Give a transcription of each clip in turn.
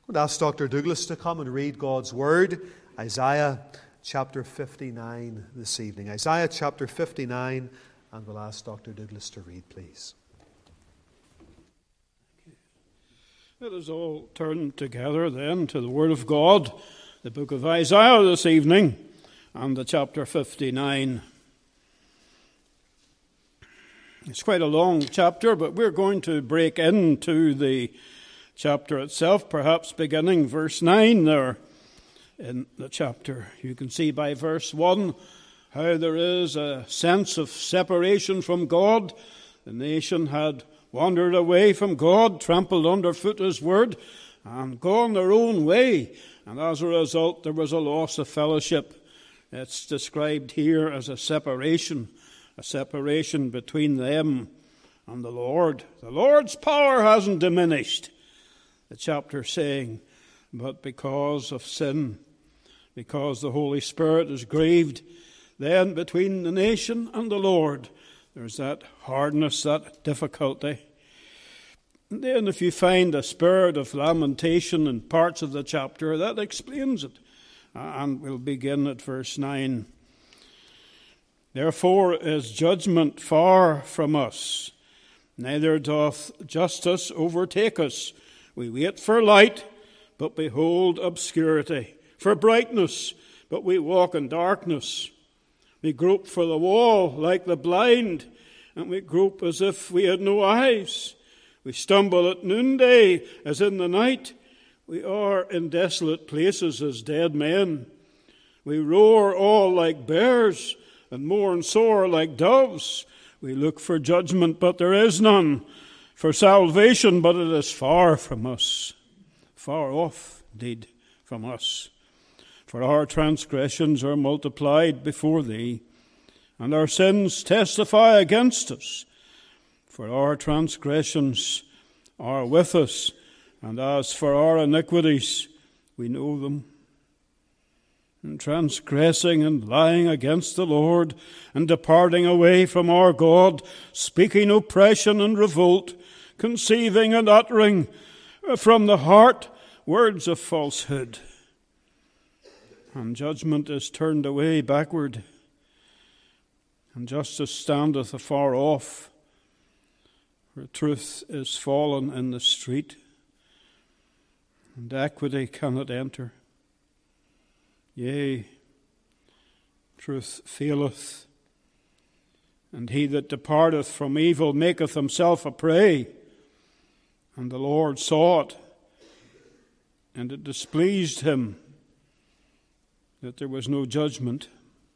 I'm going to ask Dr. Douglas to come and read God's Word, Isaiah chapter 59 this evening. Isaiah chapter 59, and we'll ask Dr. Douglas to read, please. Let us all turn together then to the Word of God, the book of Isaiah this evening, and the chapter 59. It's quite a long chapter, but we're going to break into the chapter itself, perhaps beginning verse 9 there in the chapter. You can see by verse 1 how there is a sense of separation from God. The nation had wandered away from God, trampled underfoot His word, and gone their own way. And as a result, there was a loss of fellowship. It's described here as a separation between them and the Lord. The Lord's power hasn't diminished, the chapter saying, but because of sin, because the Holy Spirit is grieved, then between the nation and the Lord, there's that hardness, that difficulty. And then if you find a spirit of lamentation in parts of the chapter, that explains it. And we'll begin at verse 9. Therefore is judgment far from us, neither doth justice overtake us. We wait for light, but behold obscurity, for brightness, but we walk in darkness. We grope for the wall like the blind, and we grope as if we had no eyes. We stumble at noonday as in the night. We are in desolate places as dead men. We roar all like bears, and mourn sore like doves. We look for judgment, but there is none. For salvation, but it is far from us. Far off, indeed, from us. For our transgressions are multiplied before Thee, and our sins testify against us. For our transgressions are with us, and as for our iniquities, we know them. And transgressing and lying against the Lord, and departing away from our God, speaking oppression and revolt, conceiving and uttering from the heart words of falsehood. And judgment is turned away backward, and justice standeth afar off, for truth is fallen in the street, and equity cannot enter. Yea, truth faileth, and he that departeth from evil maketh himself a prey. And the Lord saw it, and it displeased him that there was no judgment.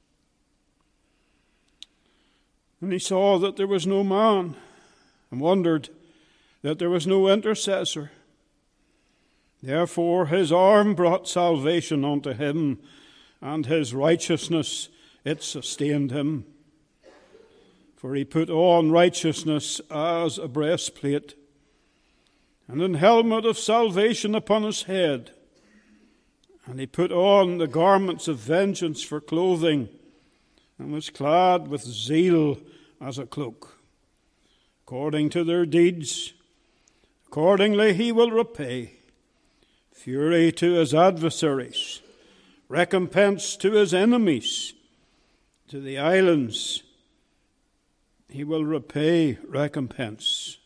And he saw that there was no man, and wondered that there was no intercessor. Therefore his arm brought salvation unto him, and his righteousness it sustained him. For he put on righteousness as a breastplate, and an helmet of salvation upon his head. And he put on the garments of vengeance for clothing, and was clad with zeal as a cloak. According to their deeds, accordingly he will repay. Fury to his adversaries, recompense to his enemies. To the islands he will repay recompense.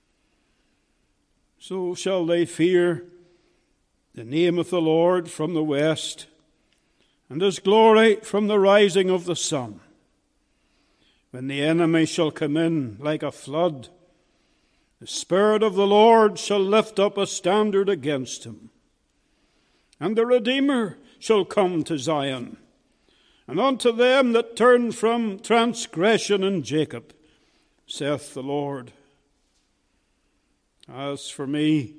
So shall they fear the name of the Lord from the west, and his glory from the rising of the sun. When the enemy shall come in like a flood, the Spirit of the Lord shall lift up a standard against him. And the Redeemer shall come to Zion, and unto them that turn from transgression in Jacob, saith the Lord. As for me,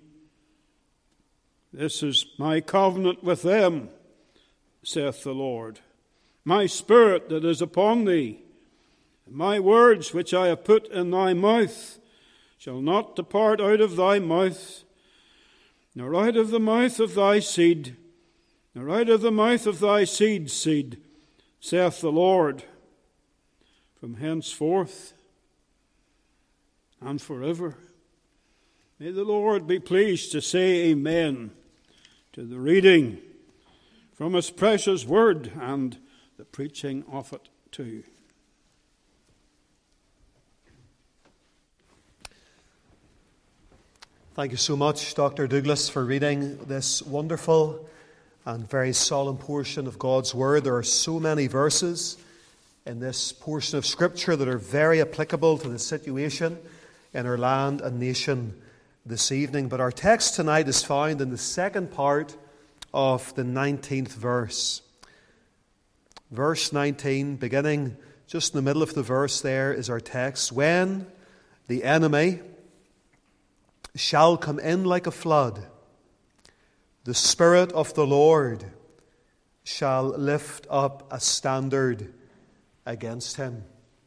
this is my covenant with them, saith the Lord. My spirit that is upon thee, and my words which I have put in thy mouth, shall not depart out of thy mouth, nor out of the mouth of thy seed, nor out of the mouth of thy seed's seed, saith the Lord, from henceforth and forever. May the Lord be pleased to say amen to the reading from His precious word and the preaching of it too. Thank you so much, Dr. Douglas, for reading this wonderful and very solemn portion of God's Word. There are so many verses in this portion of Scripture that are very applicable to the situation in our land and nation this evening. But our text tonight is found in the second part of the 19th verse. Verse 19, beginning just in the middle of the verse there, is our text. When the enemy shall come in like a flood, the Spirit of the Lord shall lift up a standard against him.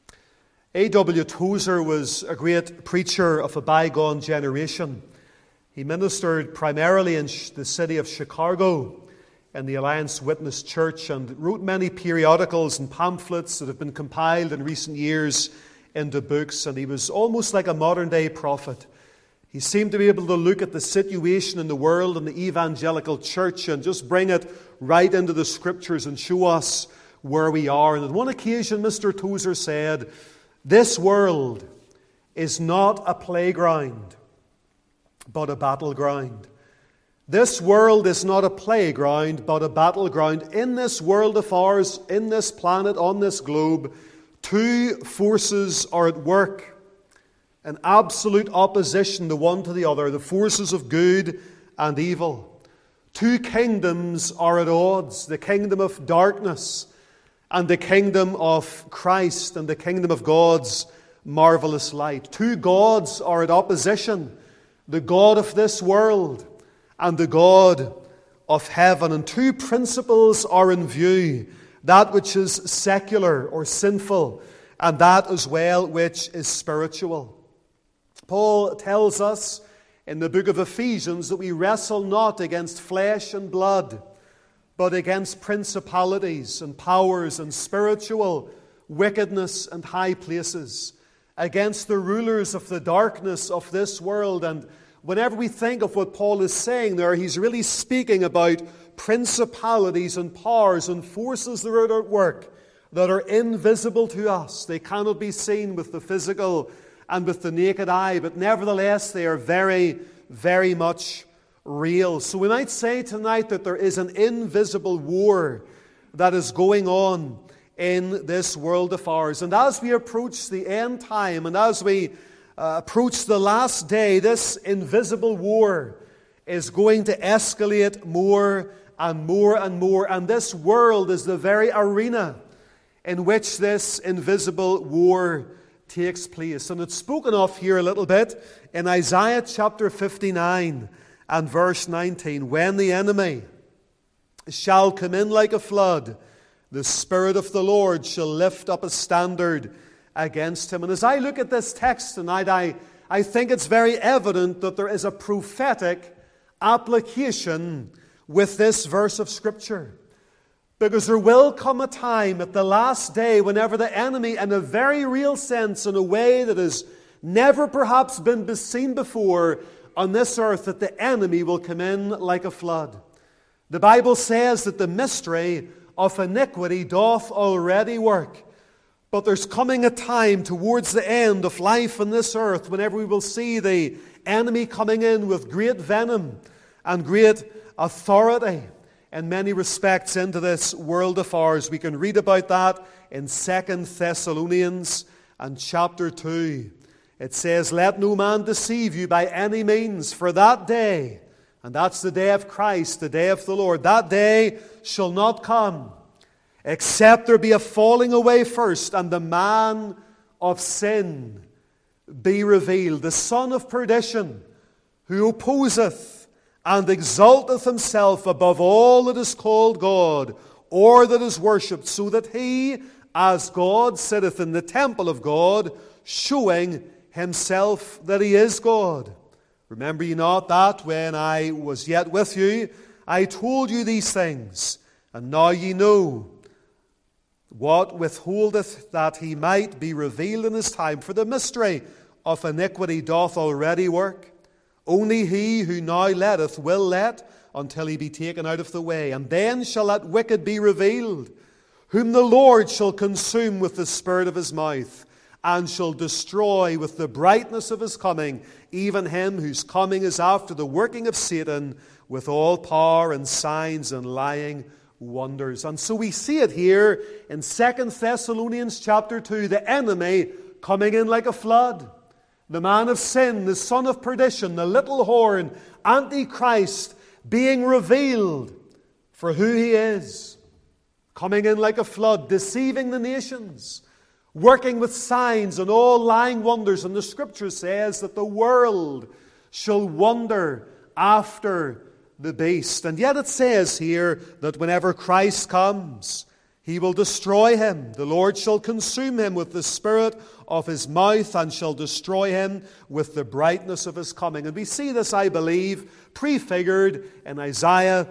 A.W. Tozer was a great preacher of a bygone generation. He ministered primarily in the city of Chicago in the Alliance Witness Church and wrote many periodicals and pamphlets that have been compiled in recent years into books, and he was almost like a modern-day prophet. He seemed to be able to look at the situation in the world and the evangelical church and just bring it right into the Scriptures and show us where we are. And on one occasion, Mr. Tozer said, "This world is not a playground, but a battleground. This world is not a playground, but a battleground. In this world of ours, in this planet, on this globe, two forces are at work, in absolute opposition the one to the other, the forces of good and evil. Two kingdoms are at odds, the kingdom of darkness and the kingdom of Christ and the kingdom of God's marvelous light. Two gods are at opposition, the God of this world and the God of heaven. And two principles are in view, that which is secular or sinful and that as well which is spiritual." Paul tells us in the book of Ephesians that we wrestle not against flesh and blood, but against principalities and powers and spiritual wickedness and high places, against the rulers of the darkness of this world. And whenever we think of what Paul is saying there, he's really speaking about principalities and powers and forces that are at work that are invisible to us. They cannot be seen with the physical and with the naked eye, but nevertheless they are very, very much real. So we might say tonight that there is an invisible war that is going on in this world of ours. And as we approach the end time and as we approach the last day, this invisible war is going to escalate more and more and more. And this world is the very arena in which this invisible war takes place. And it's spoken of here a little bit in Isaiah chapter 59 and verse 19. When the enemy shall come in like a flood, the Spirit of the Lord shall lift up a standard against him. And as I look at this text tonight, I think it's very evident that there is a prophetic application with this verse of Scripture. Because there will come a time at the last day whenever the enemy, in a very real sense, in a way that has never perhaps been seen before on this earth, that the enemy will come in like a flood. The Bible says that the mystery of iniquity doth already work. But there's coming a time towards the end of life on this earth whenever we will see the enemy coming in with great venom and great authority in many respects into this world of ours. We can read about that in 2 Thessalonians and chapter 2. It says, "Let no man deceive you by any means, for that day," and that's the day of Christ, the day of the Lord, "that day shall not come, except there be a falling away first, and the man of sin be revealed, the son of perdition, who opposeth and exalteth himself above all that is called God, or that is worshipped, so that he, as God, sitteth in the temple of God, showing himself that he is God. Remember ye not that, when I was yet with you, I told you these things, and now ye know what withholdeth that he might be revealed in his time. For the mystery of iniquity doth already work. Only he who now letteth will let until he be taken out of the way. And then shall that wicked be revealed, whom the Lord shall consume with the spirit of his mouth, and shall destroy with the brightness of his coming, even him whose coming is after the working of Satan, with all power and signs and lying wonders. And so we see it here in 2 Thessalonians chapter 2, the enemy coming in like a flood. The man of sin, the son of perdition, the little horn, Antichrist, being revealed for who he is. Coming in like a flood, deceiving the nations, working with signs and all lying wonders. And the Scripture says that the world shall wonder after the beast. And yet it says here that whenever Christ comes, he will destroy him. The Lord shall consume him with the spirit of his mouth, and shall destroy him with the brightness of his coming. And we see this, I believe, prefigured in Isaiah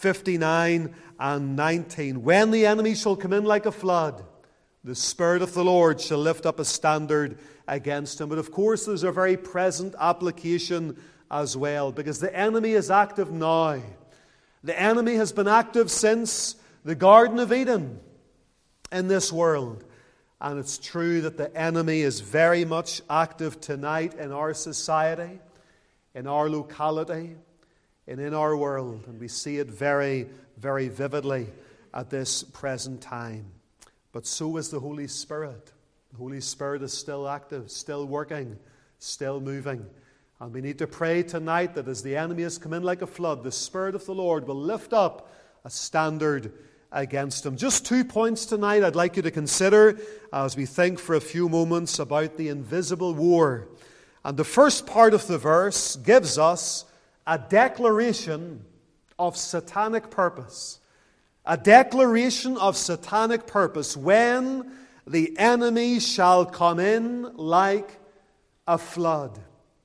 59 and 19. When the enemy shall come in like a flood, the Spirit of the Lord shall lift up a standard against him. But of course, there's a very present application as well, because the enemy is active now. The enemy has been active since the Garden of Eden in this world. And it's true that the enemy is very much active tonight in our society, in our locality, and in our world. And we see it very, very vividly at this present time. But so is the Holy Spirit. The Holy Spirit is still active, still working, still moving. And we need to pray tonight that as the enemy has come in like a flood, the Spirit of the Lord will lift up a standard against him. Just 2 points tonight I'd like you to consider as we think for a few moments about the invisible war. And the first part of the verse gives us a declaration of satanic purpose. A declaration of satanic purpose. When the enemy shall come in like a flood.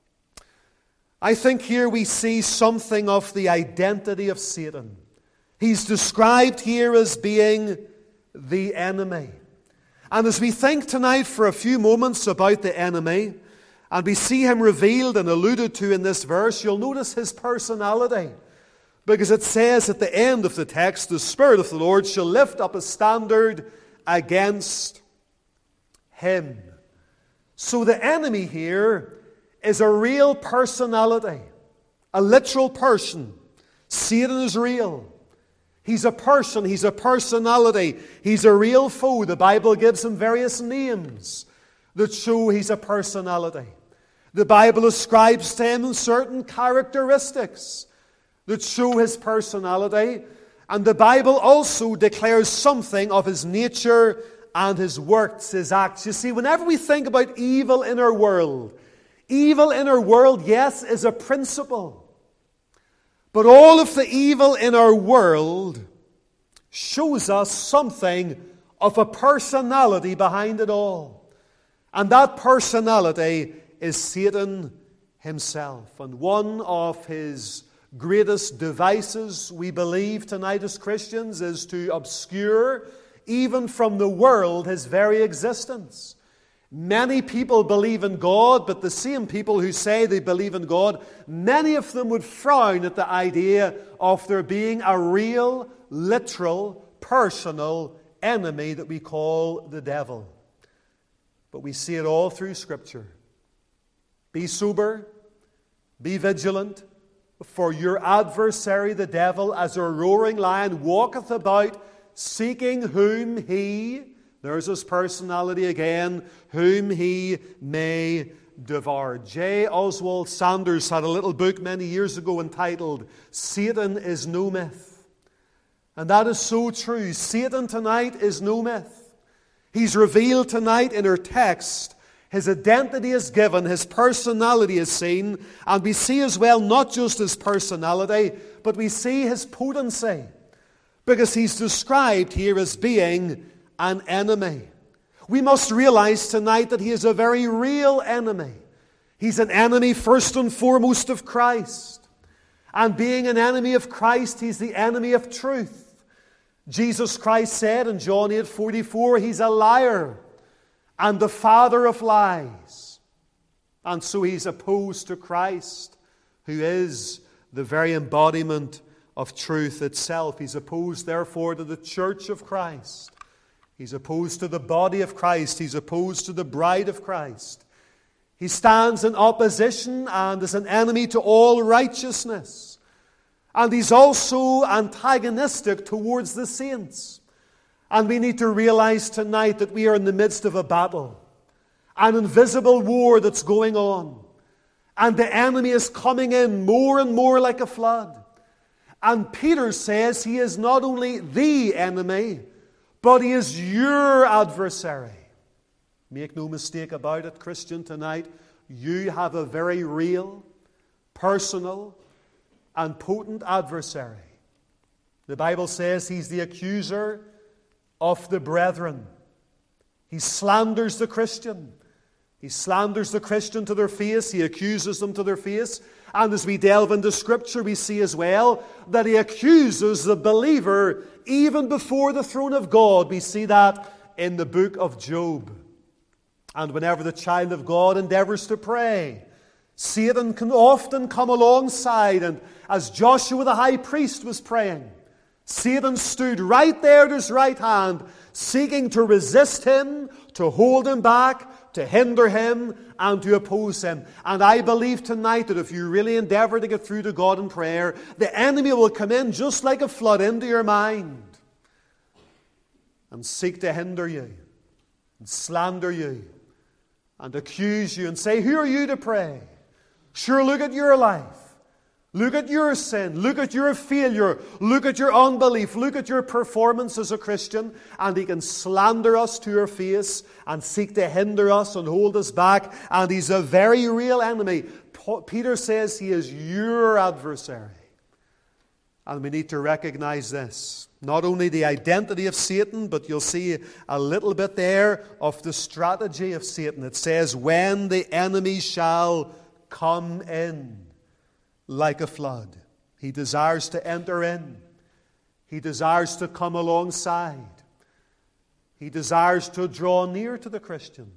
I think here we see something of the identity of Satan. He's described here as being the enemy. And as we think tonight for a few moments about the enemy, and we see him revealed and alluded to in this verse, you'll notice his personality. Because it says at the end of the text, the Spirit of the Lord shall lift up a standard against him. So the enemy here is a real personality, a literal person. Satan is real. He's a person, he's a personality, he's a real foe. The Bible gives him various names that show he's a personality. The Bible ascribes to him certain characteristics that show his personality. And the Bible also declares something of his nature and his works, his acts. You see, whenever we think about evil in our world, yes, is a principle. But all of the evil in our world shows us something of a personality behind it all. And that personality is Satan himself. And one of his greatest devices, we believe tonight as Christians, is to obscure, even from the world, his very existence. Many people believe in God, but the same people who say they believe in God, many of them would frown at the idea of there being a real, literal, personal enemy that we call the devil. But we see it all through Scripture. Be sober, be vigilant, for your adversary the devil, as a roaring lion, walketh about, seeking whom he, there's his personality again, whom he may devour. J. Oswald Sanders had a little book many years ago entitled, Satan is No Myth. And that is so true. Satan tonight is no myth. He's revealed tonight in our text. His identity is given, his personality is seen, and we see as well not just his personality, but we see his potency, because he's described here as being an enemy. We must realize tonight that he is a very real enemy. He's an enemy first and foremost of Christ. And being an enemy of Christ, he's the enemy of truth. Jesus Christ said in John 8:44, he's a liar and the father of lies. And so he's opposed to Christ, who is the very embodiment of truth itself. He's opposed, therefore, to the church of Christ. He's opposed to the body of Christ. He's opposed to the bride of Christ. He stands in opposition and is an enemy to all righteousness. And he's also antagonistic towards the saints. And we need to realize tonight that we are in the midst of a battle, an invisible war that's going on. And the enemy is coming in more and more like a flood. And Peter says he is not only the enemy, but he is your adversary. Make no mistake about it, Christian, tonight. You have a very real, personal, and potent adversary. The Bible says he's the accuser of the brethren. He slanders the Christian. He slanders the Christian to their face. He accuses them to their face. And as we delve into Scripture, we see as well that he accuses the believer even before the throne of God. We see that in the book of Job. And whenever the child of God endeavors to pray, Satan can often come alongside. And as Joshua the high priest was praying, Satan stood right there at his right hand, seeking to resist him, to hold him back, to hinder him, and to oppose him. And I believe tonight that if you really endeavor to get through to God in prayer, the enemy will come in just like a flood into your mind and seek to hinder you, and slander you, and accuse you, and say, who are you to pray? Sure, look at your life. Look at your sin. Look at your failure. Look at your unbelief. Look at your performance as a Christian. And he can slander us to our face and seek to hinder us and hold us back. And he's a very real enemy. Peter says he is your adversary. And we need to recognize this. Not only the identity of Satan, but you'll see a little bit there of the strategy of Satan. It says, when the enemy shall come in like a flood. He desires to enter in. He desires to come alongside. He desires to draw near to the Christian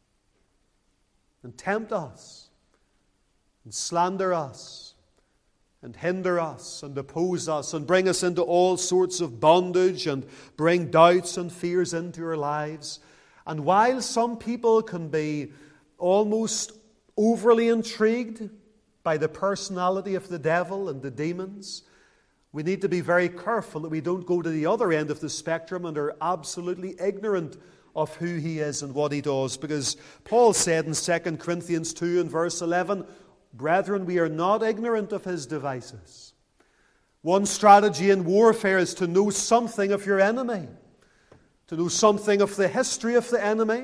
and tempt us and slander us and hinder us and oppose us and bring us into all sorts of bondage and bring doubts and fears into our lives. And while some people can be almost overly intrigued by the personality of the devil and the demons, we need to be very careful that we don't go to the other end of the spectrum and are absolutely ignorant of who he is and what he does. Because Paul said in 2 Corinthians 2 and verse 11, brethren, we are not ignorant of his devices. One strategy in warfare is to know something of your enemy, to know something of the history of the enemy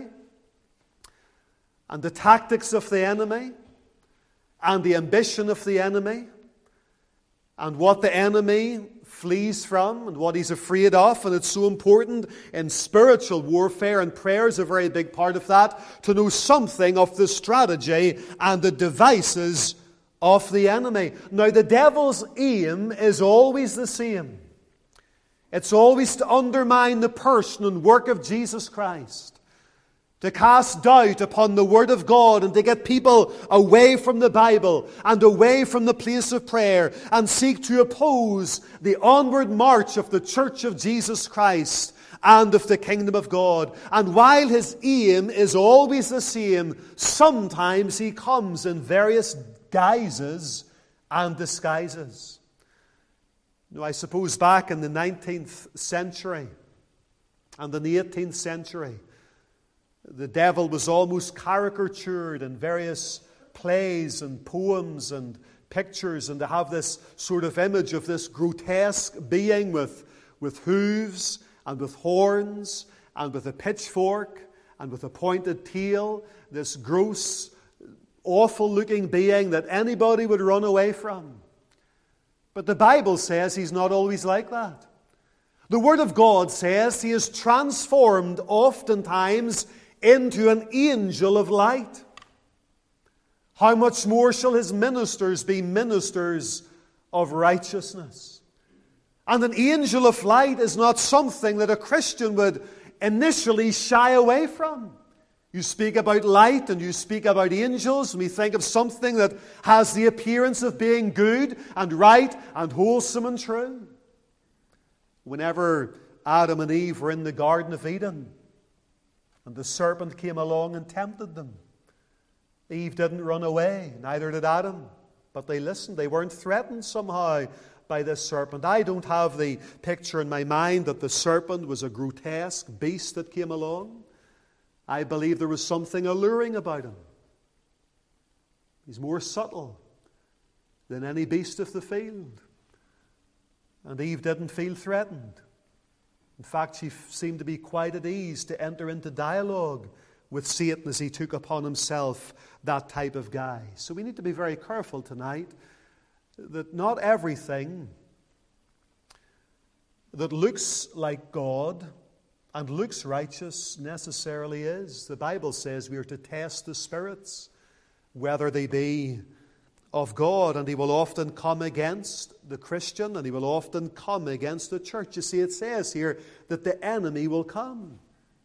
and the tactics of the enemy and the ambition of the enemy, and what the enemy flees from and what he's afraid of. And it's so important in spiritual warfare, and prayer is a very big part of that, to know something of the strategy and the devices of the enemy. Now, the devil's aim is always the same. It's always to undermine the person and work of Jesus Christ, to cast doubt upon the Word of God and to get people away from the Bible and away from the place of prayer and seek to oppose the onward march of the Church of Jesus Christ and of the kingdom of God. And while his aim is always the same, sometimes he comes in various guises and disguises. Now, I suppose back in the 19th century and in the 18th century, the devil was almost caricatured in various plays and poems and pictures, and to have this sort of image of this grotesque being with hooves and with horns and with a pitchfork and with a pointed tail, this gross, awful-looking being that anybody would run away from. But the Bible says he's not always like that. The Word of God says he is transformed oftentimes into an angel of light. How much more shall his ministers be ministers of righteousness? And an angel of light is not something that a Christian would initially shy away from. You speak about light and you speak about angels, and we think of something that has the appearance of being good and right and wholesome and true. Whenever Adam and Eve were in the Garden of Eden and the serpent came along and tempted them, Eve didn't run away, neither did Adam, but they listened. They weren't threatened somehow by this serpent. I don't have the picture in my mind that the serpent was a grotesque beast that came along. I believe there was something alluring about him. He's more subtle than any beast of the field. And Eve didn't feel threatened. In fact, she seemed to be quite at ease to enter into dialogue with Satan as he took upon himself that type of guy. So we need to be very careful tonight that not everything that looks like God and looks righteous necessarily is. The Bible says we are to test the spirits, whether they be of God, and he will often come against the Christian, and he will often come against the church. You see, it says here that the enemy will come.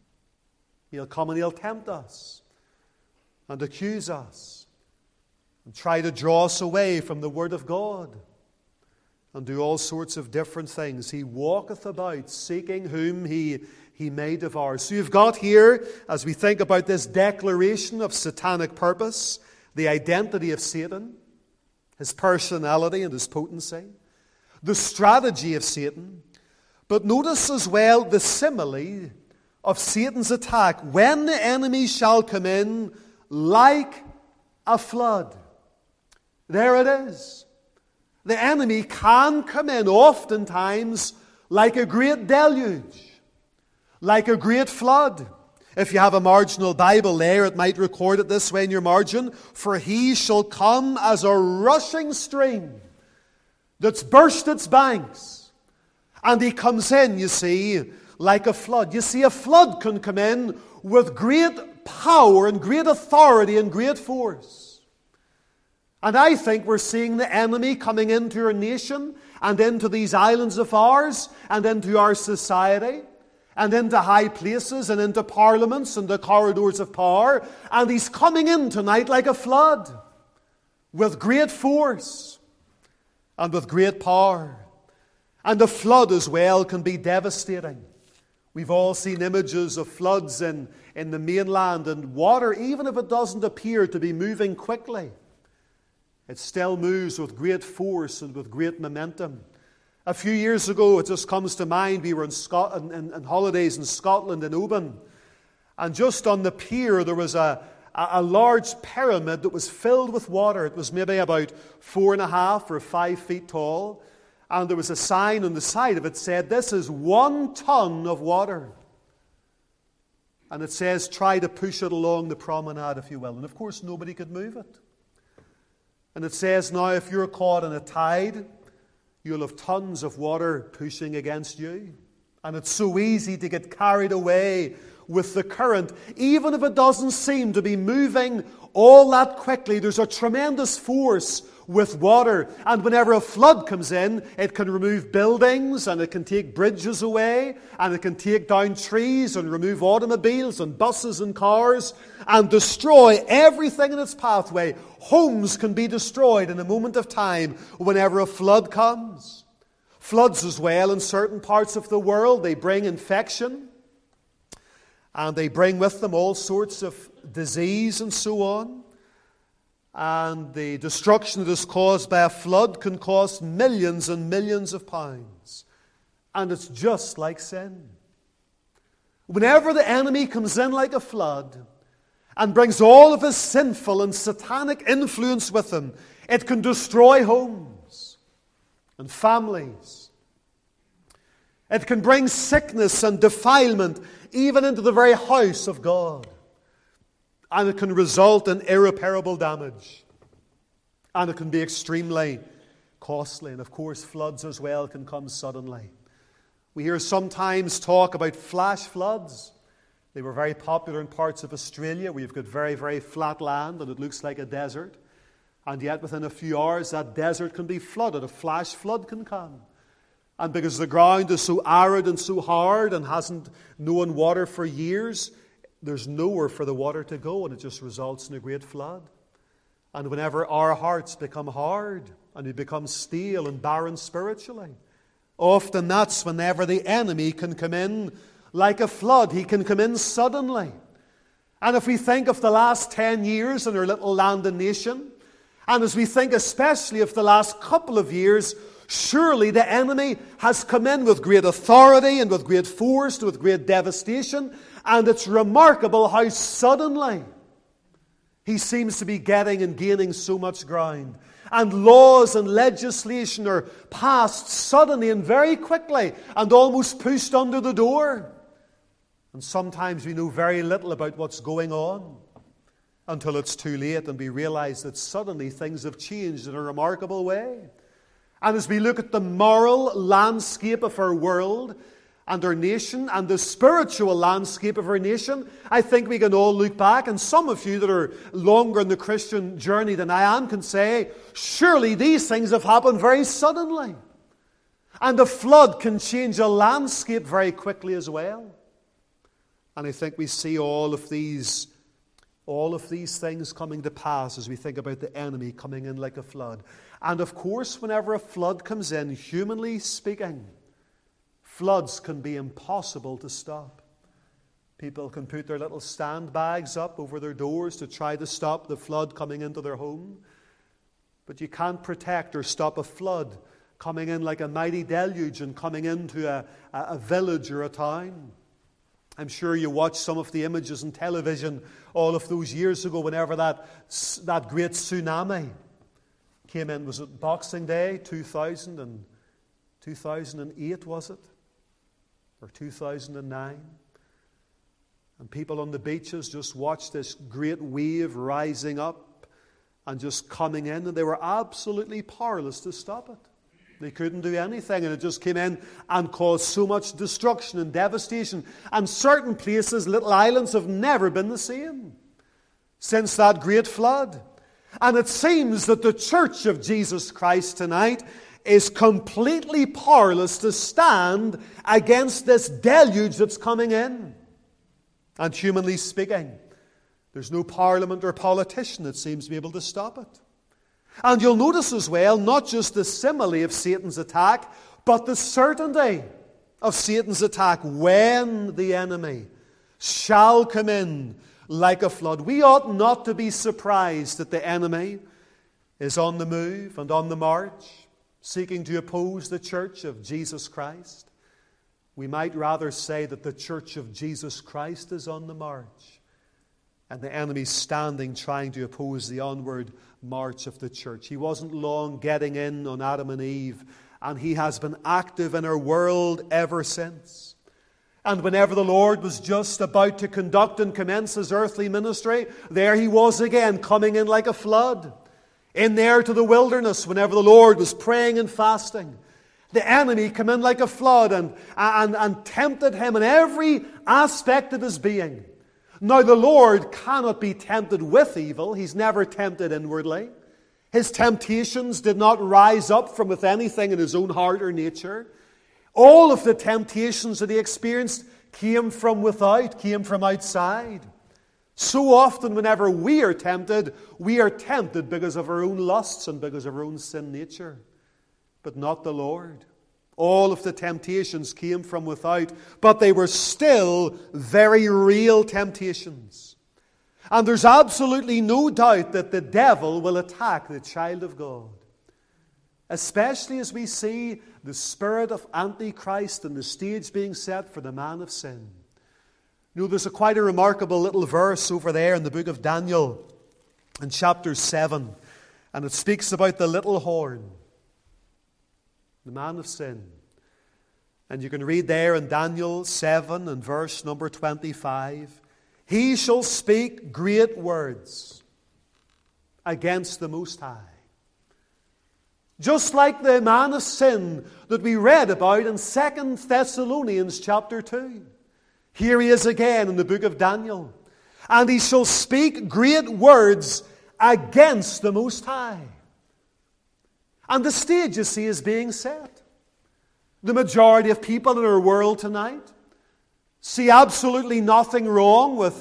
He'll come and he'll tempt us and accuse us and try to draw us away from the Word of God and do all sorts of different things. He walketh about seeking whom he may devour. So you've got here, as we think about this declaration of satanic purpose, the identity of Satan, his personality and his potency, the strategy of Satan, but notice as well the simile of Satan's attack. When the enemy shall come in like a flood. There it is. The enemy can come in oftentimes like a great deluge, like a great flood. If you have a marginal Bible there, it might record it this way in your margin. For he shall come as a rushing stream that's burst its banks. And he comes in, you see, like a flood. You see, a flood can come in with great power and great authority and great force. And I think we're seeing the enemy coming into our nation and into these islands of ours and into our society and into high places and into parliaments and the corridors of power. And he's coming in tonight like a flood with great force and with great power. And the flood as well can be devastating. We've all seen images of floods in the mainland, and water, even if it doesn't appear to be moving quickly, it still moves with great force and with great momentum. A few years ago, it just comes to mind, we were in holidays in Scotland, in Oban, and just on the pier there was a large pyramid that was filled with water. It was maybe about 4.5 or 5 feet tall. And there was a sign on the side of it said, "This is 1 ton of water." And it says, "Try to push it along the promenade, if you will." And of course, nobody could move it. And it says, now if you're caught in a tide, you'll have tons of water pushing against you. And it's so easy to get carried away with the current. Even if it doesn't seem to be moving all that quickly, there's a tremendous force with water. And whenever a flood comes in, it can remove buildings, and it can take bridges away, and it can take down trees and remove automobiles and buses and cars and destroy everything in its pathway. Homes can be destroyed in a moment of time whenever a flood comes. Floods as well in certain parts of the world, they bring infection, and they bring with them all sorts of disease and so on. And the destruction that is caused by a flood can cost millions and millions of pounds. And it's just like sin. Whenever the enemy comes in like a flood and brings all of his sinful and satanic influence with him, it can destroy homes and families. It can bring sickness and defilement even into the very house of God. And it can result in irreparable damage. And it can be extremely costly. And of course, floods as well can come suddenly. We hear sometimes talk about flash floods. They were very popular in parts of Australia where you've got very, very flat land and it looks like a desert. And yet within a few hours that desert can be flooded. A flash flood can come. And because the ground is so arid and so hard and hasn't known water for years, there's nowhere for the water to go, and it just results in a great flood. And whenever our hearts become hard and we become stale and barren spiritually, often that's whenever the enemy can come in like a flood. He can come in suddenly. And if we think of the last 10 years in our little land and nation, and as we think especially of the last couple of years, surely the enemy has come in with great authority and with great force, with great devastation, and it's remarkable how suddenly he seems to be getting and gaining so much ground. And laws and legislation are passed suddenly and very quickly and almost pushed under the door. And sometimes we know very little about what's going on until it's too late and we realize that suddenly things have changed in a remarkable way. And as we look at the moral landscape of our world and our nation and the spiritual landscape of our nation, I think we can all look back, and some of you that are longer in the Christian journey than I am can say, surely these things have happened very suddenly. And a flood can change a landscape very quickly as well. And I think we see all of these things coming to pass as we think about the enemy coming in like a flood. And of course, whenever a flood comes in, humanly speaking, floods can be impossible to stop. People can put their little sandbags up over their doors to try to stop the flood coming into their home. But you can't protect or stop a flood coming in like a mighty deluge and coming into a village or a town. I'm sure you watched some of the images on television all of those years ago whenever that great tsunami came in. Was it Boxing Day 2008, was it? Or 2009? And people on the beaches just watched this great wave rising up and just coming in, and they were absolutely powerless to stop it. They couldn't do anything, and it just came in and caused so much destruction and devastation. And certain places, little islands, have never been the same since that great flood. And it seems that the Church of Jesus Christ tonight is completely powerless to stand against this deluge that's coming in. And humanly speaking, there's no parliament or politician that seems to be able to stop it. And you'll notice as well, not just the simile of Satan's attack, but the certainty of Satan's attack when the enemy shall come in like a flood. We ought not to be surprised that the enemy is on the move and on the march, seeking to oppose the Church of Jesus Christ. We might rather say that the Church of Jesus Christ is on the march, and the enemy standing trying to oppose the onward march of the church. He wasn't long getting in on Adam and Eve, and he has been active in our world ever since. And whenever the Lord was just about to conduct and commence his earthly ministry, there he was again, coming in like a flood. In there to the wilderness, whenever the Lord was praying and fasting, the enemy came in like a flood and tempted him in every aspect of his being. Now, the Lord cannot be tempted with evil. He's never tempted inwardly. His temptations did not rise up from with anything in his own heart or nature. All of the temptations that he experienced came from without, came from outside. So often, whenever we are tempted because of our own lusts and because of our own sin nature, but not the Lord. All of the temptations came from without, but they were still very real temptations. And there's absolutely no doubt that the devil will attack the child of God, especially as we see the spirit of Antichrist and the stage being set for the man of sin. You know, there's quite a remarkable little verse over there in the book of Daniel, in chapter 7, and it speaks about the little horn, the man of sin. And you can read there in Daniel 7 and verse number 25, he shall speak great words against the Most High. Just like the man of sin that we read about in 2 Thessalonians chapter 2. Here he is again in the book of Daniel. And he shall speak great words against the Most High. And the stage, you see, is being set. The majority of people in our world tonight see absolutely nothing wrong with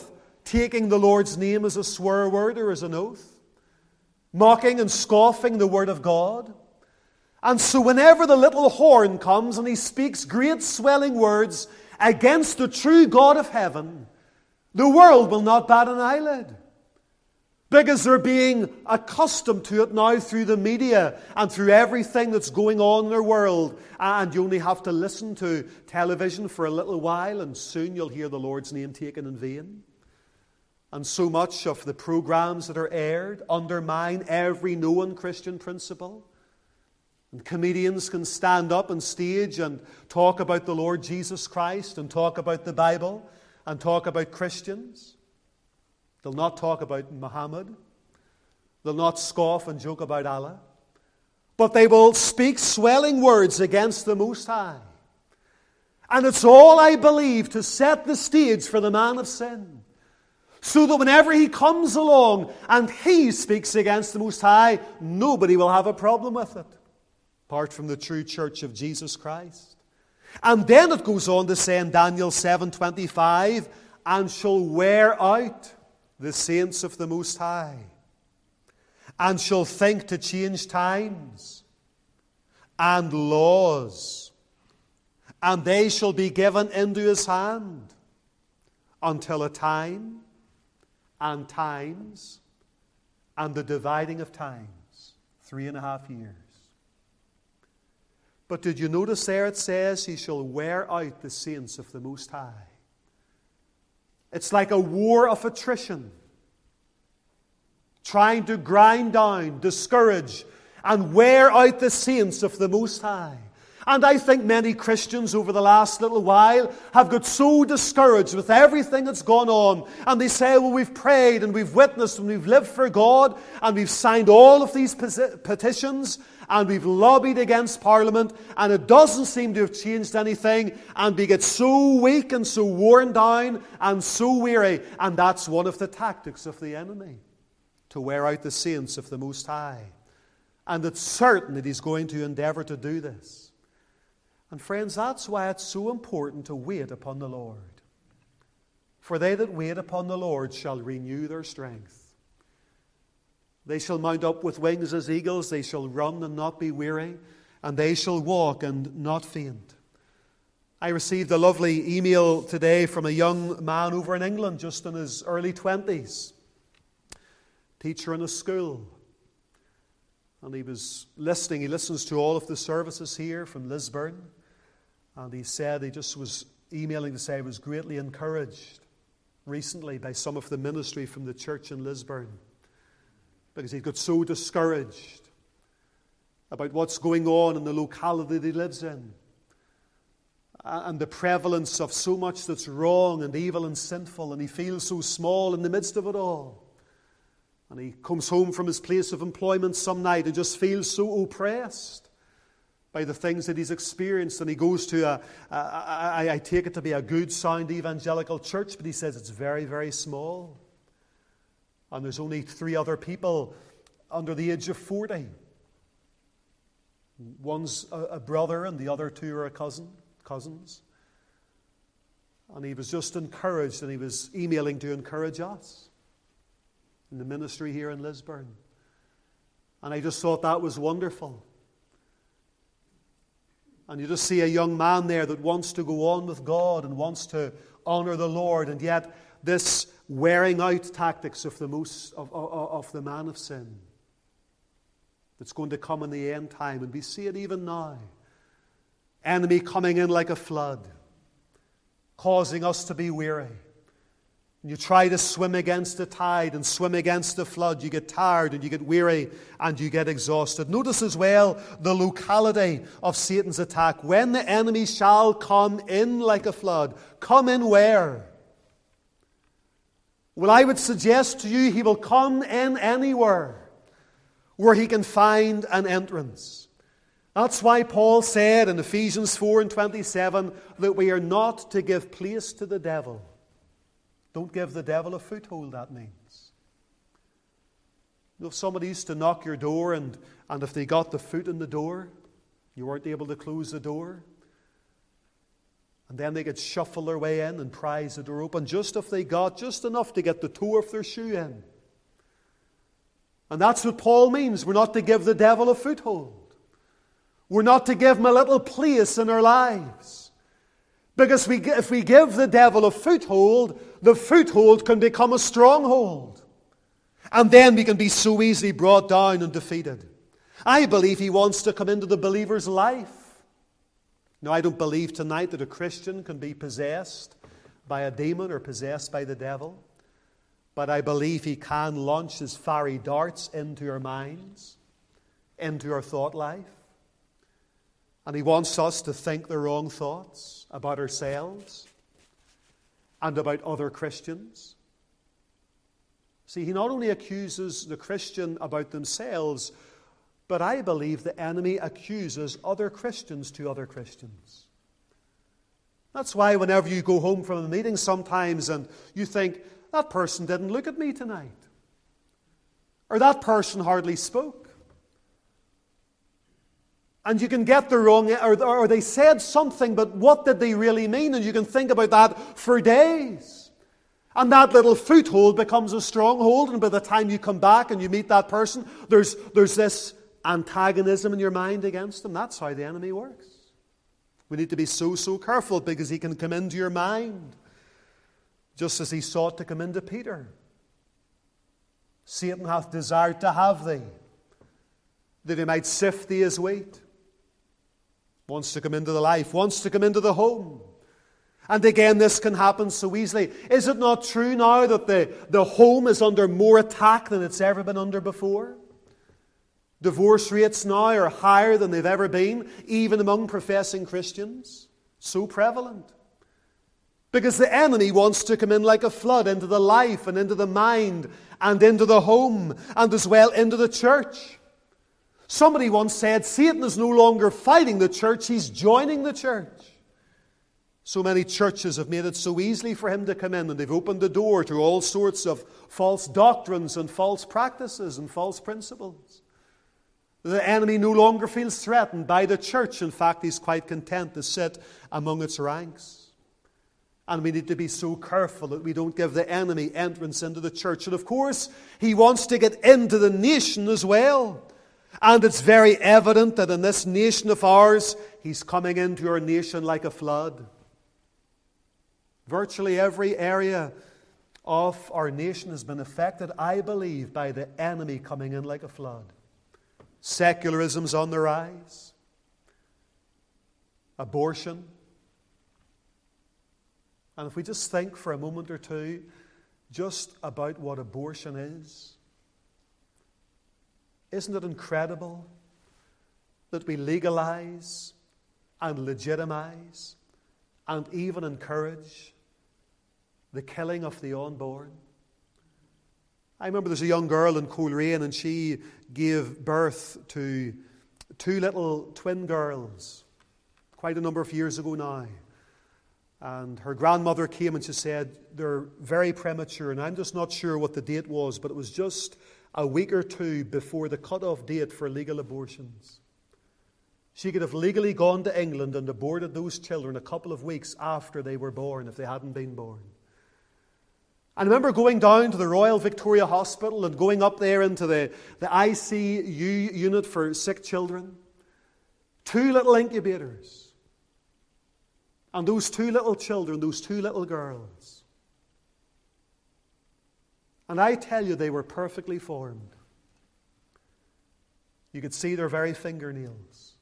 taking the Lord's name as a swear word or as an oath, mocking and scoffing the word of God. And so whenever the little horn comes and he speaks great swelling words against the true God of heaven, the world will not bat an eyelid, because they're being accustomed to it now through the media and through everything that's going on in their world. And you only have to listen to television for a little while and soon you'll hear the Lord's name taken in vain. And so much of the programs that are aired undermine every known Christian principle. And comedians can stand up on stage and talk about the Lord Jesus Christ and talk about the Bible and talk about Christians. They'll not talk about Muhammad. They'll not scoff and joke about Allah. But they will speak swelling words against the Most High. And it's all, I believe, to set the stage for the man of sin, so that whenever he comes along and he speaks against the Most High, nobody will have a problem with it, apart from the true church of Jesus Christ. And then it goes on to say in Daniel 7:25, and shall wear out the saints of the Most High, and shall think to change times and laws, and they shall be given into his hand until a time and times and the dividing of times, 3.5 years. But did you notice there it says he shall wear out the saints of the Most High? It's like a war of attrition, trying to grind down, discourage, and wear out the saints of the Most High. And I think many Christians over the last little while have got so discouraged with everything that's gone on. And they say, well, we've prayed and we've witnessed and we've lived for God and we've signed all of these petitions and we've lobbied against Parliament and it doesn't seem to have changed anything, and we get so weak and so worn down and so weary. And that's one of the tactics of the enemy, to wear out the saints of the Most High. And it's certain that he's going to endeavor to do this. And friends, that's why it's so important to wait upon the Lord. For they that wait upon the Lord shall renew their strength. They shall mount up with wings as eagles. They shall run and not be weary. And they shall walk and not faint. I received a lovely email today from a young man over in England, just in his early 20s. Teacher in a school. And he was listening. He listens to all of the services here from Lisburn. And he said he just was emailing to say he was greatly encouraged recently by some of the ministry from the church in Lisburn, because he got so discouraged about what's going on in the locality that he lives in and the prevalence of so much that's wrong and evil and sinful, and he feels so small in the midst of it all. And he comes home from his place of employment some night and just feels so oppressed by the things that he's experienced. And he goes to I take it to be a good, sound evangelical church, but he says it's very, very small. And there's only 3 other people under the age of 40. One's a brother and the other 2 are cousins. And he was just encouraged, and he was emailing to encourage us in the ministry here in Lisburn. And I just thought that was wonderful. And you just see a young man there that wants to go on with God and wants to honor the Lord, and yet this wearing out tactics of the man of sin that's going to come in the end time. And we see it even now. Enemy coming in like a flood, causing us to be weary. And you try to swim against the tide and swim against the flood. You get tired and you get weary and you get exhausted. Notice as well the locality of Satan's attack. When the enemy shall come in like a flood. Come in where? Well, I would suggest to you he will come in anywhere where he can find an entrance. That's why Paul said in Ephesians 4:27 that we are not to give place to the devil. Don't give the devil a foothold, that means. You know, if somebody used to knock your door and if they got the foot in the door, you weren't able to close the door. And then they could shuffle their way in and prise the door open, just if they got just enough to get the toe of their shoe in. And that's what Paul means. We're not to give the devil a foothold. We're not to give him a little place in our lives. Because if we give the devil a foothold, the foothold can become a stronghold. And then we can be so easily brought down and defeated. I believe he wants to come into the believer's life. Now, I don't believe tonight that a Christian can be possessed by a demon or possessed by the devil. But I believe he can launch his fiery darts into our minds, into our thought life. And he wants us to think the wrong thoughts about ourselves and about other Christians. See, he not only accuses the Christian about themselves, but I believe the enemy accuses other Christians to other Christians. That's why whenever you go home from a meeting sometimes and you think, that person didn't look at me tonight, or that person hardly spoke. And you can get the wrong, or they said something, but what did they really mean? And you can think about that for days. And that little foothold becomes a stronghold, and by the time you come back and you meet that person, there's this antagonism in your mind against them. That's how the enemy works. We need to be so careful, because he can come into your mind, just as he sought to come into Peter. Satan hath desired to have thee, that he might sift thee as wheat. Wants to come into the life, wants to come into the home. And again, this can happen so easily. Is it not true now that the home is under more attack than it's ever been under before? Divorce rates now are higher than they've ever been, even among professing Christians. So prevalent. Because the enemy wants to come in like a flood into the life and into the mind and into the home and as well into the church. Somebody once said, Satan is no longer fighting the church, he's joining the church. So many churches have made it so easily for him to come in, and they've opened the door to all sorts of false doctrines and false practices and false principles. The enemy no longer feels threatened by the church. In fact, he's quite content to sit among its ranks. And we need to be so careful that we don't give the enemy entrance into the church. And of course, he wants to get into the nation as well. And it's very evident that in this nation of ours, he's coming into our nation like a flood. Virtually every area of our nation has been affected, I believe, by the enemy coming in like a flood. Secularism's on the rise. Abortion. And if we just think for a moment or two just about what abortion is, isn't it incredible that we legalize and legitimize and even encourage the killing of the unborn? I remember there's a young girl in Coleraine, and she gave birth to 2 little twin girls quite a number of years ago now. And her grandmother came and she said, they're very premature, and I'm just not sure what the date was, but it was just a week or 2 before the cut-off date for legal abortions. She could have legally gone to England and aborted those children a couple of weeks after they were born, if they hadn't been born. I remember going down to the Royal Victoria Hospital and going up there into the ICU unit for sick children. 2 little incubators. And those 2 little children, those 2 little girls. And I tell you, they were perfectly formed. You could see their very fingernails.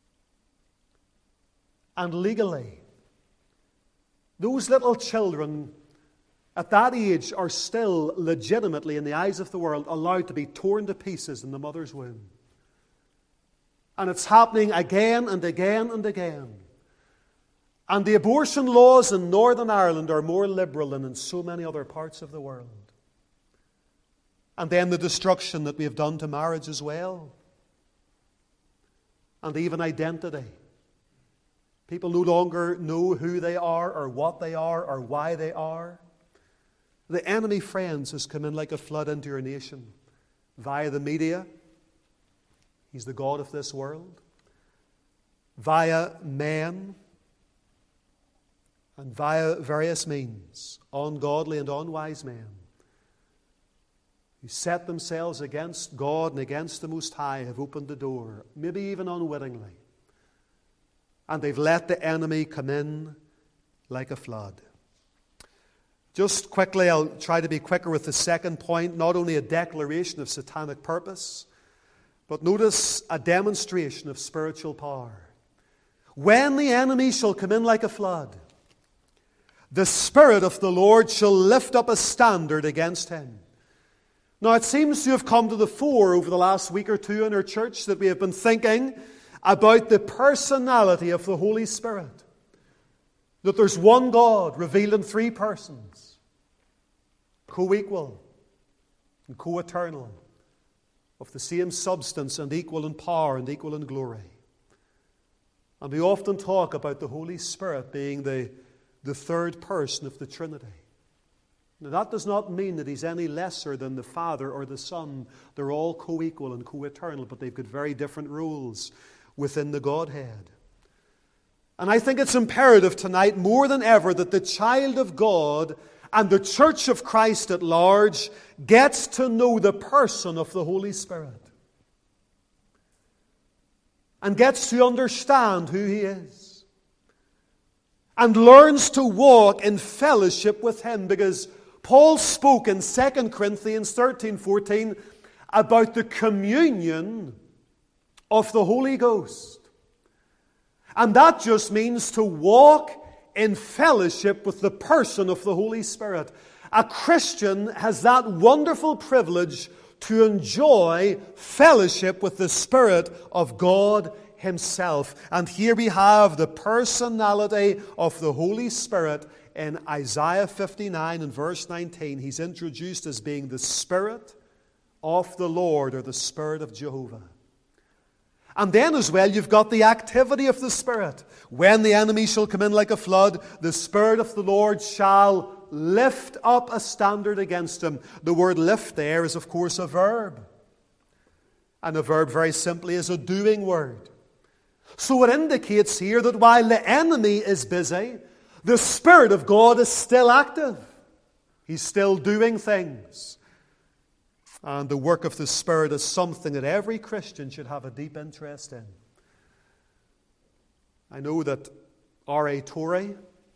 And legally, those little children at that age are still legitimately, in the eyes of the world, allowed to be torn to pieces in the mother's womb. And it's happening again and again and again. And the abortion laws in Northern Ireland are more liberal than in so many other parts of the world. And then the destruction that we have done to marriage as well. And even identity. People no longer know who they are or what they are or why they are. The enemy, friends, has come in like a flood into your nation via the media. He's the god of this world. Via men. and via various means, ungodly and unwise men who set themselves against God and against the Most High have opened the door, maybe even unwittingly, and they've let the enemy come in like a flood. Just quickly, I'll try to be quicker with the second point, not only a declaration of satanic purpose, but notice a demonstration of spiritual power. When the enemy shall come in like a flood, the Spirit of the Lord shall lift up a standard against him. Now, it seems to have come to the fore over the last week or two in our church that we have been thinking about the personality of the Holy Spirit. That there's one God revealed in three persons, co-equal and co-eternal, of the same substance and equal in power and equal in glory. And we often talk about the Holy Spirit being the third person of the Trinity. Now, that does not mean that he's any lesser than the Father or the Son. They're all co-equal and co-eternal, but they've got very different roles within the Godhead. And I think it's imperative tonight, more than ever, that the child of God and the church of Christ at large gets to know the person of the Holy Spirit and gets to understand who he is and learns to walk in fellowship with him, because Paul spoke in 2 Corinthians 13:14 about the communion of the Holy Ghost. And that just means to walk in fellowship with the person of the Holy Spirit. A Christian has that wonderful privilege to enjoy fellowship with the Spirit of God himself. And here we have the personality of the Holy Spirit in Isaiah 59 and verse 19. He's introduced as being the Spirit of the Lord, or the Spirit of Jehovah. And then as well, you've got the activity of the Spirit. When the enemy shall come in like a flood, the Spirit of the Lord shall lift up a standard against him. The word lift there is, of course, a verb. And a verb, very simply, is a doing word. So it indicates here that while the enemy is busy, the Spirit of God is still active. He's still doing things. And the work of the Spirit is something that every Christian should have a deep interest in. I know that R.A. Torrey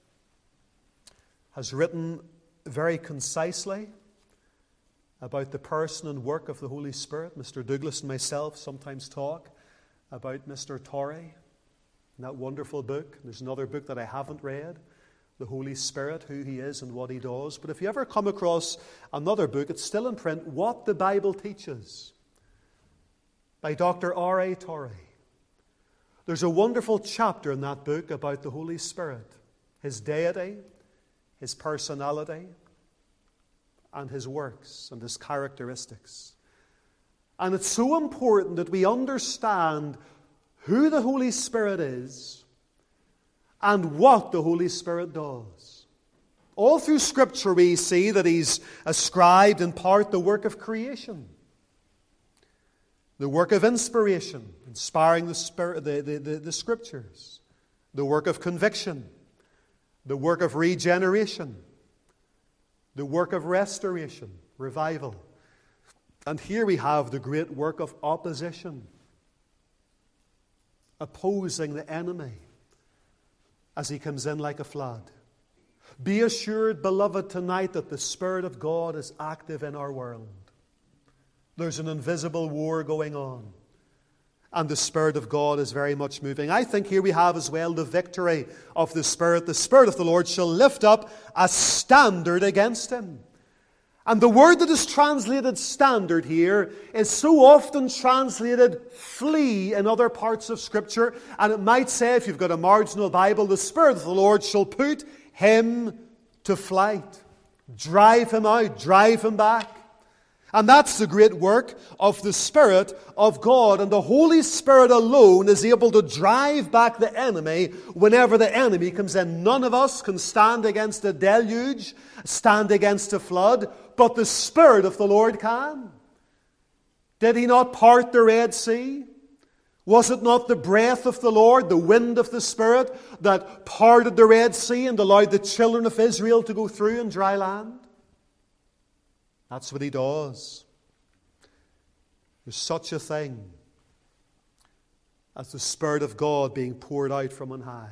has written very concisely about the person and work of the Holy Spirit. Mr. Douglas and myself sometimes talk about Mr. Torrey in that wonderful book. There's another book that I haven't read, The Holy Spirit, Who He Is and What He Does. But if you ever come across another book, it's still in print, What the Bible Teaches, by Dr. R.A. Torrey. There's a wonderful chapter in that book about the Holy Spirit, His deity, His personality, and His works and His characteristics. And it's so important that we understand who the Holy Spirit is and what the Holy Spirit does. All through Scripture we see that He's ascribed in part the work of creation, the work of inspiration, inspiring the Scriptures, the work of conviction, the work of regeneration, the work of restoration, revival. And here we have the great work of opposition, opposing the enemy as he comes in like a flood. Be assured, beloved, tonight that the Spirit of God is active in our world. There's an invisible war going on, and the Spirit of God is very much moving. I think here we have as well the victory of the Spirit. The Spirit of the Lord shall lift up a standard against him. And the word that is translated standard here is so often translated flee in other parts of Scripture. And it might say, if you've got a marginal Bible, the Spirit of the Lord shall put him to flight. Drive him out, drive him back. And that's the great work of the Spirit of God. And the Holy Spirit alone is able to drive back the enemy whenever the enemy comes in. None of us can stand against a deluge, stand against a flood, but the Spirit of the Lord can. Did He not part the Red Sea? Was it not the breath of the Lord, the wind of the Spirit, that parted the Red Sea and allowed the children of Israel to go through in dry land? That's what He does. There's such a thing as the Spirit of God being poured out from on high.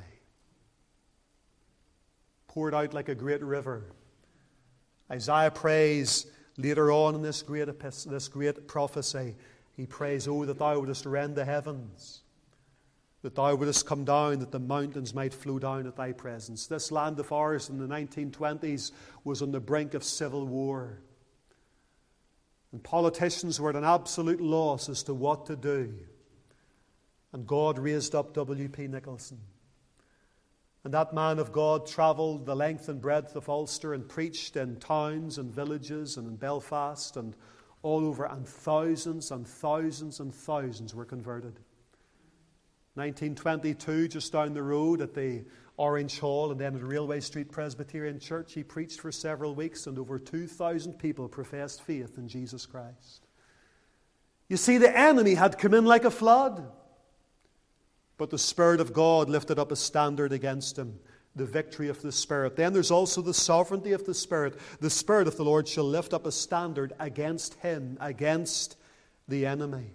Poured out like a great river. Isaiah prays later on in this great prophecy, he prays, "Oh, that thou wouldest rend the heavens, that thou wouldest come down, that the mountains might flow down at thy presence." This land of ours in the 1920s was on the brink of civil war. And politicians were at an absolute loss as to what to do. And God raised up W.P. Nicholson. And that man of God travelled the length and breadth of Ulster and preached in towns and villages and in Belfast and all over, and thousands and thousands and thousands were converted. 1922, just down the road at the Orange Hall and then at Railway Street Presbyterian Church, he preached for several weeks and over 2,000 people professed faith in Jesus Christ. You see, the enemy had come in like a flood, but the Spirit of God lifted up a standard against him. The victory of the Spirit. Then there's also the sovereignty of the Spirit. The Spirit of the Lord shall lift up a standard against him, against the enemy.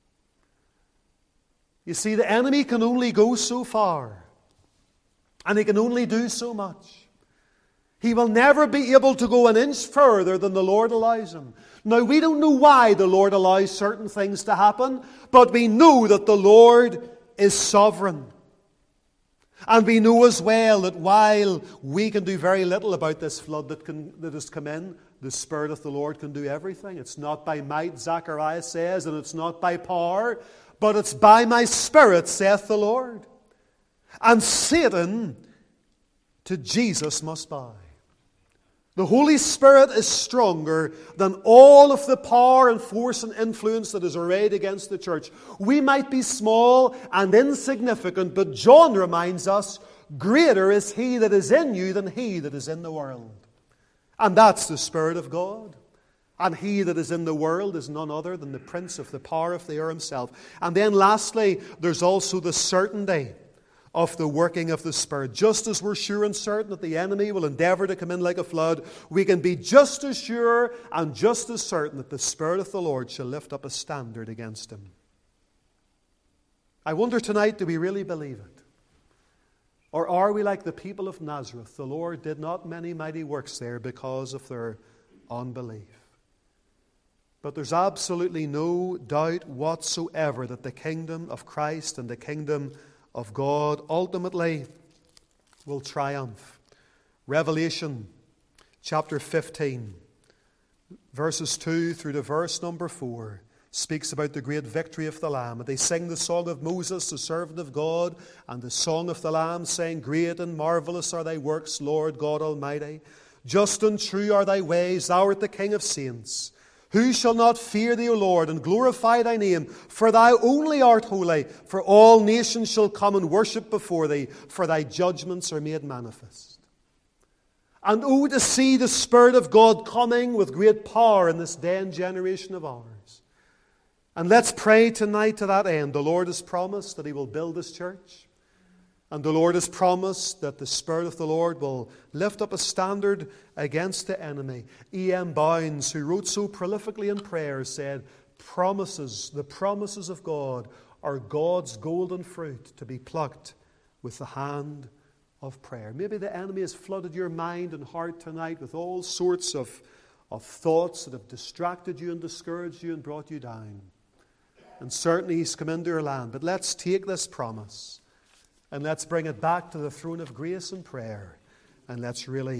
You see, the enemy can only go so far, and he can only do so much. He will never be able to go an inch further than the Lord allows him. Now, we don't know why the Lord allows certain things to happen, but we know that the Lord is sovereign. And we know as well that while we can do very little about this flood that has come in, the Spirit of the Lord can do everything. It's not by might, Zechariah says, and it's not by power, but it's by my Spirit, saith the Lord. And Satan to Jesus must bow. The Holy Spirit is stronger than all of the power and force and influence that is arrayed against the church. We might be small and insignificant, but John reminds us, greater is He that is in you than he that is in the world. And that's the Spirit of God. And he that is in the world is none other than the prince of the power of the air himself. And then lastly, there's also the certainty of the working of the Spirit. Just as we're sure and certain that the enemy will endeavor to come in like a flood, we can be just as sure and just as certain that the Spirit of the Lord shall lift up a standard against him. I wonder tonight, do we really believe it? Or are we like the people of Nazareth? The Lord did not many mighty works there because of their unbelief. But there's absolutely no doubt whatsoever that the kingdom of Christ and the kingdom of God ultimately will triumph. Revelation chapter 15, verses 2 through to verse number 4, speaks about the great victory of the Lamb. And they sing the song of Moses, the servant of God, and the song of the Lamb, saying, "Great and marvelous are thy works, Lord God Almighty. Just and true are thy ways, thou art the King of saints. Who shall not fear thee, O Lord, and glorify thy name? For thou only art holy, for all nations shall come and worship before thee, for thy judgments are made manifest." And oh, to see the Spirit of God coming with great power in this day and generation of ours. And let's pray tonight to that end. The Lord has promised that He will build His church. And the Lord has promised that the Spirit of the Lord will lift up a standard against the enemy. E.M. Bounds, who wrote so prolifically in prayer, said, the promises of God are God's golden fruit to be plucked with the hand of prayer. Maybe the enemy has flooded your mind and heart tonight with all sorts of thoughts that have distracted you and discouraged you and brought you down. And certainly he's come into your land. But let's take this promise and let's bring it back to the throne of grace and prayer. And let's really